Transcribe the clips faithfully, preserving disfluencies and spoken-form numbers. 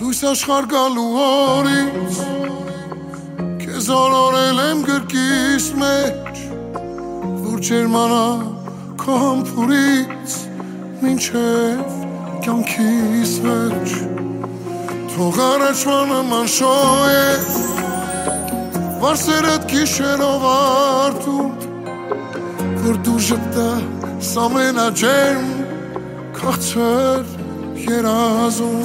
Լույս աշխարհ գալու օրից Քեզ օրորել եմ գրկիս մեջ Որ ջերմանա քո համբուրից Մինչև կյանքիս վերջ Թող առաջվա նման շոյես Վարսերդ գիշերով արդում Որ դու ժպտաս ամենաջերմ Քաղցր երազում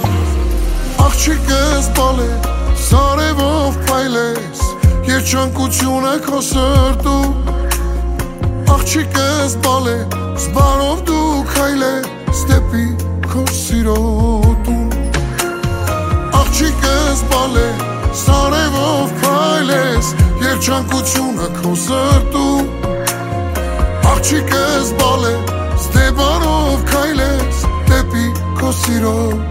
Աղջիկս բալես, սարևով պայլես Երջանկություն է քո սրտում Աղջիկս բալես, բարով դու քայլես Դեպի քո սիրոտում Աղջիկս բալես, սարևով պայլես Երջանկություն է քո սրտում Աղջիկս բալես, դե բարով քայլես Դեպի քո սիրոտում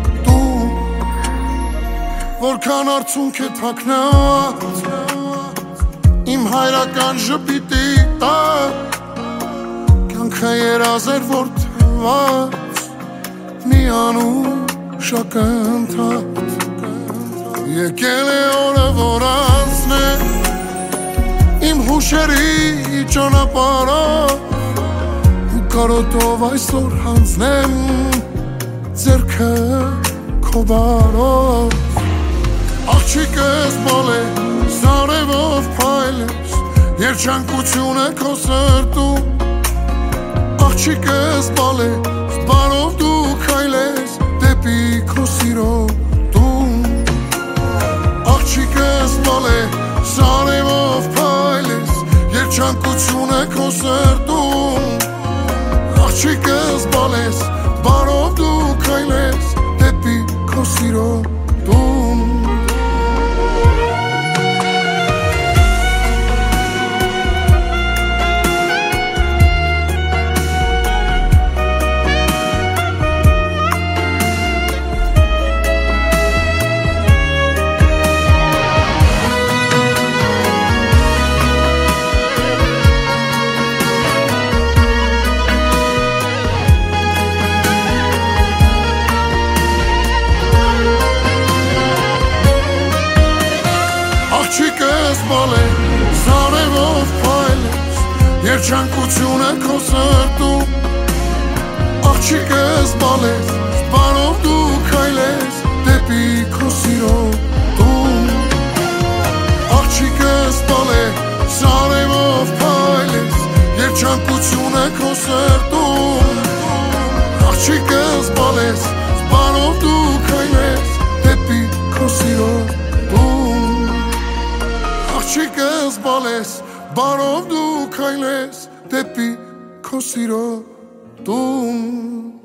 Որքան արցունք է թաքնած Իմ հայրական ժպիտի տակ Կյանքը երազեր որ թված Մի անուշակ ընթաց Եկել է օրը որ անցնե Իմ հուշերի ճանապարհով Ու կարոտով այսօր հանձնեմ Ձեռքը քո բարով Աղջիկս բալես, սարևով պայլես Երջանկություն է քո սրտում Աղջիկս բալես, բարով դու քայլես Դեպի քո սիրոտում Աղջիկս բալես, սարևով պայլես Երջանկություն է քո սրտում Աղջիկս բալես, բարով դու քայլես Դեպի քո սիրոտում Աղջիկս բալես, սարևով պայլես Երջանկություն է քո սրտում Աղջիկս բալես, բարով դու քայլես Դեպի քո սիրոտում Աղջիկս բալես, սարևով պայլես Երջանկություն է քո սրտում Աղջիկս բալես, բարով դու քայլես Դեպի քո սիրոտում Աղջիկս բալես, բարով դու քայլես Դեպի քո սիրոտում